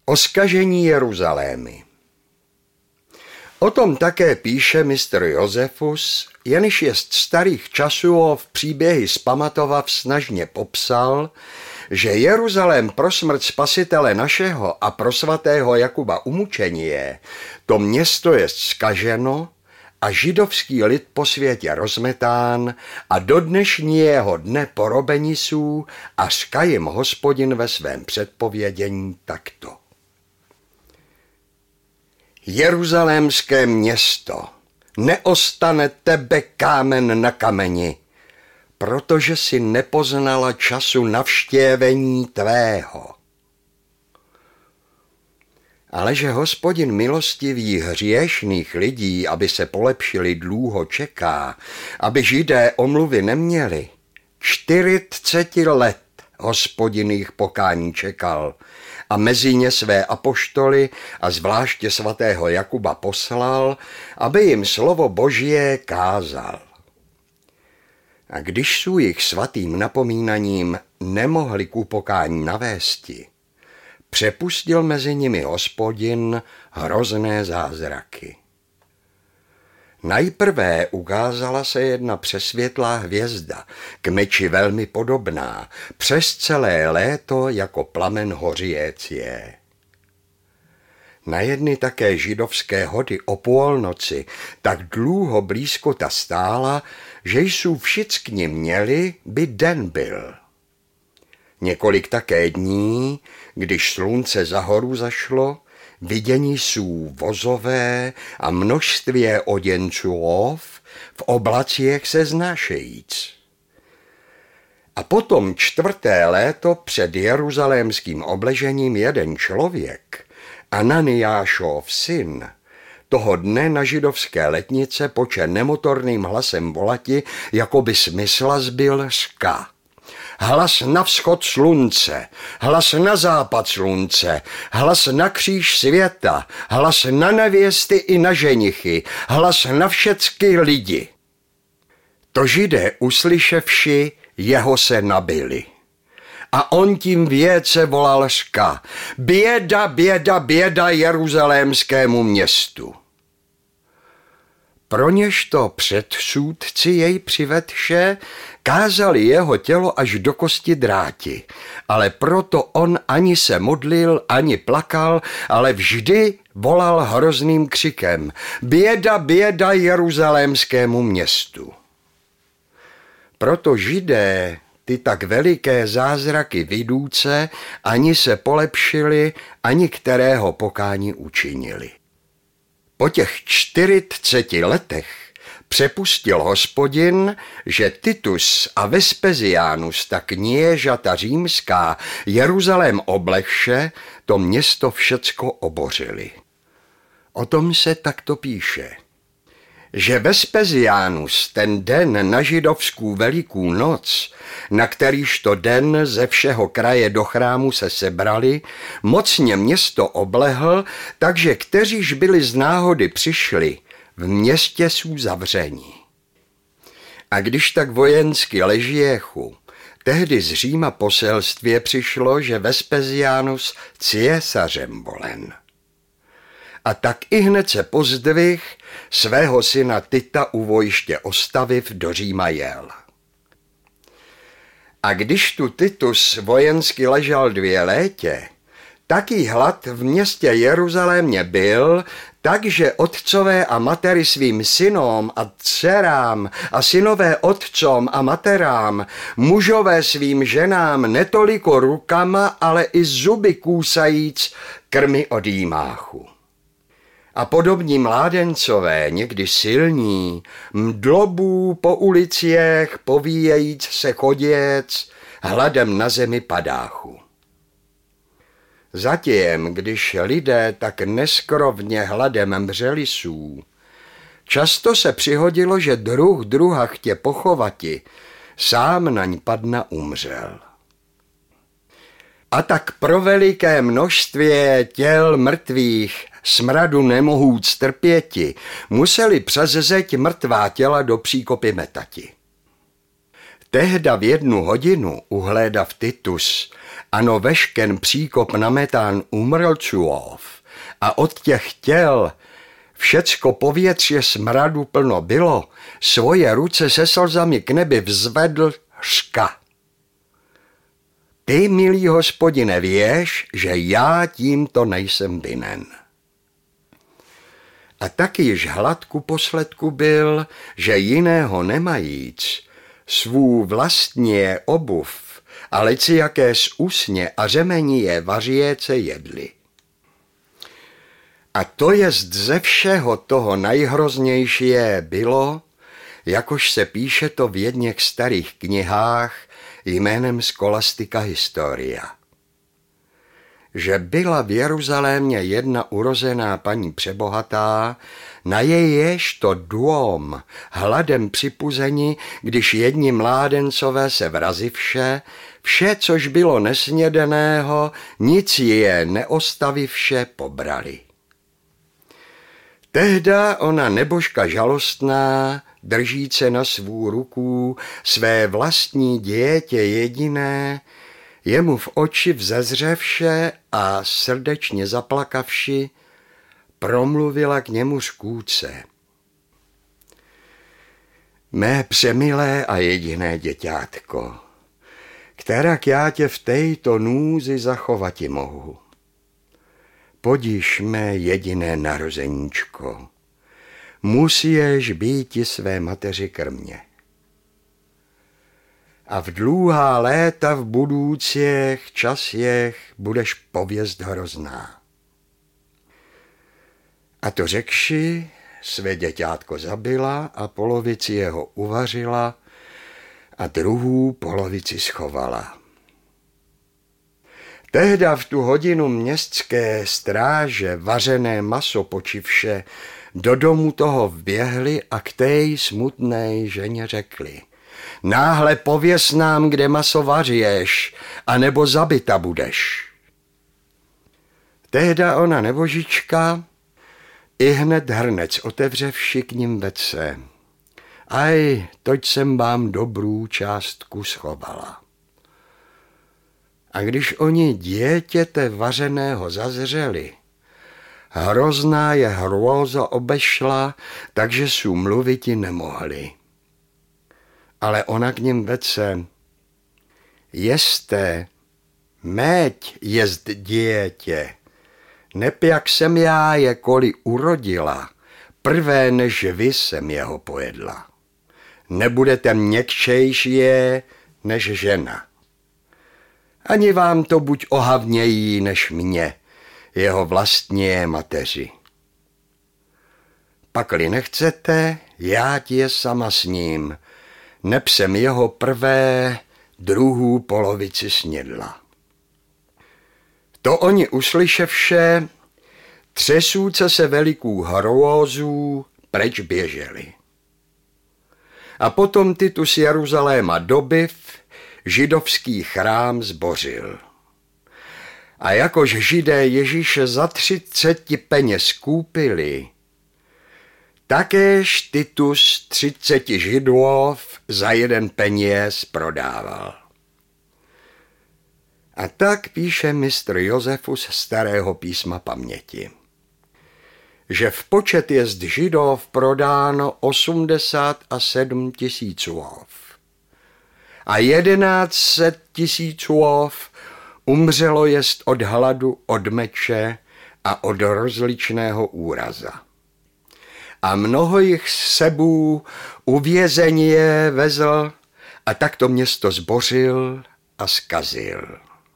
O zkažení Jeruzalémy. O tom také píše mistr Josefus, jenž jest starých časů v příběhy zpamatovav snažně popsal, že Jeruzalém pro smrt spasitele našeho a pro svatého Jakuba umučení je, to město jest zkaženo a židovský lid po světě rozmetán a do dnešního dne porobeni jsou a řka jim Hospodin ve svém předpovědění takto. Jeruzalémské město, neostane tebe kámen na kameni, protože si nepoznala času navštěvení tvého. Ale že Hospodin milostivý hříšných lidí, aby se polepšili, dlouho čeká, aby Židé omluvy neměli. 40 let Hospodin jich pokání čekal a mezi ně své apoštoly a zvláště svatého Jakuba poslal, aby jim slovo Božie kázal. A když jsou jich svatým napomínaním nemohli ku pokání navésti, přepustil mezi nimi Hospodin hrozné zázraky. Najprvé ukázala se jedna přesvětlá hvězda, k meči velmi podobná, přes celé léto jako plamen hořící je. Na jedny také židovské hody o půlnoci tak dlouho blízko ta stála, že jsou všichni měli, by den byl. Několik také dní, když slunce za horu zašlo, vidění jsou vozové a množství oděnců v oblacích se znášejíc. A potom 4. léto před jeruzalémským obležením jeden člověk, Ananiášov syn, toho dne na židovské letnice poče nemotorným hlasem volati, jako by smysla zbyl řka. Hlas na vzchod slunce, hlas na západ slunce, hlas na kříž světa, hlas na nevěsty i na ženichy, hlas na všecky lidi. To Židé uslyševši, jeho se nabili. A on tím věce volal řka, běda, běda, běda jeruzalémskému městu. Pro něž to předsůdci jej přivedše, kázali jeho tělo až do kosti dráti, ale proto on ani se modlil, ani plakal, ale vždy volal hrozným křikem, běda, běda jeruzalémskému městu. Proto Židé ty tak veliké zázraky vidůce ani se polepšili, ani kterého pokání učinili. Po těch 40 letech přepustil Hospodin, že Titus a Vespasianus, ta kněžata římská, Jeruzalém oblehše, to město všecko obořili. O tom se takto píše, že Vespasianus ten den na židovskou velikou noc, na kterýž to den ze všeho kraje do chrámu se sebrali, mocně město oblehl, takže kteříž byli z náhody přišli, v městě jsou zavření. A když tak vojensky ležíchu, tehdy z Říma poselstvě přišlo, že Vespasianus císařem volen. A tak i hned se pozdvih, svého syna Tita u vojště ostaviv do Říma jel. A když tu Titus vojensky ležel 2 létě, taký hlad v městě Jeruzalémě byl, takže otcové a matery svým synům a dcerám a synové otcům a materám, mužové svým ženám netoliko rukama, ale i zuby kůsajíc krmy odjímáchu. A podobní mládencové, někdy silní, mdlobů po ulicích povíjejíc se choděc, hladem na zemi padáchu. Zatím, když lidé tak neskrovně hladem mřeli jsou, často se přihodilo, že druha chtě pochovati, sám naň padna umřel. A tak pro veliké množství těl mrtvých smradu nemohouc trpěti, museli přes zeď mrtvá těla do příkopy metati. Tehda v 1:00 uhlédav Titus, ano vešken příkop nametán umrlcův a od těch těl všecko povětře smradu plno bylo, svoje ruce se slzami k nebi vzvedl, řka. Ty, milý Hospodine, věš, že já tímto nejsem vinen. A taky již hlad ku posledku byl, že jiného nemajíc, svů vlastní obuv, ale si jaké z usně a řemení je vařiéce jedli. A to jest ze všeho toho nejhroznější bylo, jakož se píše to v jedněch starých knihách jménem Scholastica Historia. Že byla v Jeruzalémě jedna urozená paní přebohatá, na jejíž to dům hladem připuzeni, když jedni mládencové se vrazivše, vše, což bylo nesnědeného, nic je neostavivše pobrali. Tehda ona nebožka žalostná, držíce na svou ruku své vlastní dítě jediné, jemu v oči vzezřevše a srdečně zaplakavši, promluvila k němu řkůce. Mé přemilé a jediné děťátko, kterak já tě v této núzi zachovati mohu. Podíš mé jediné narozeníčko, musíš býti své mateři krmě. A v dlouhá léta v budoucích časech budeš pověst hrozná. A to řekši, své děťátko zabila a polovici jeho uvařila a druhou polovici schovala. Tehda v tu hodinu městské stráže vařené maso počivše do domu toho vběhli a k té smutné ženě řekli. Náhle pověz nám, kde maso vařiješ, anebo zabita budeš. Tehda ona nebožička i hned hrnec otevřevši k ním vece. Aj, toť jsem vám dobrou částku schovala. A když oni dítěte vařeného zazřeli, hrozná je hrůza obešla, takže su mluviti nemohli. Ale ona k ním vece, jeste, méť jest dítě, nepjak jsem já je koli urodila, prvé než vy jsem jeho pojedla. Nebudete měkčejší než žena. Ani vám to buď ohavnějí než mě, jeho vlastní mateři. Pakli nechcete, já ti je sama s ním, neb jsem jeho prvé, druhou polovici snědla. To oni uslyševše, třesůce se velikou hrůzů, preč běželi. A potom Titus Jeruzaléma dobyv, židovský chrám zbořil. A jakož Židé Ježíše za 30 peněz koupili, takéž Titus 30 Židův za 1 peněz prodával. A tak píše mistr Josefus starého písma paměti, že v počet jest Židov prodáno 87 000 a 1100 000 umřelo jest od hladu, od meče a od rozličného úraza. A mnoho jich s sebou uvězení je vezl a tak to město zbořil a zkazil.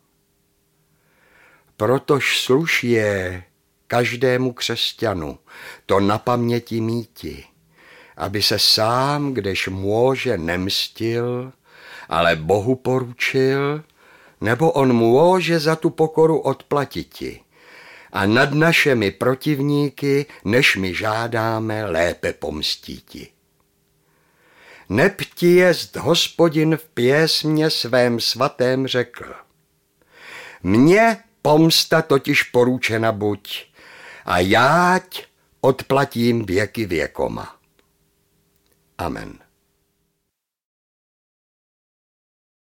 Protož sluší každému křesťanu to na paměti míti, aby se sám, kdež může, nemstil, ale Bohu poručil, nebo on může za tu pokoru odplatiti a nad našimi protivníky, než my žádáme, lépe pomstíti. Neb ti jest Hospodin v pěsmě svém svatém řekl. Mně pomsta totiž poručena buď a jáť odplatím věky věkoma. Amen.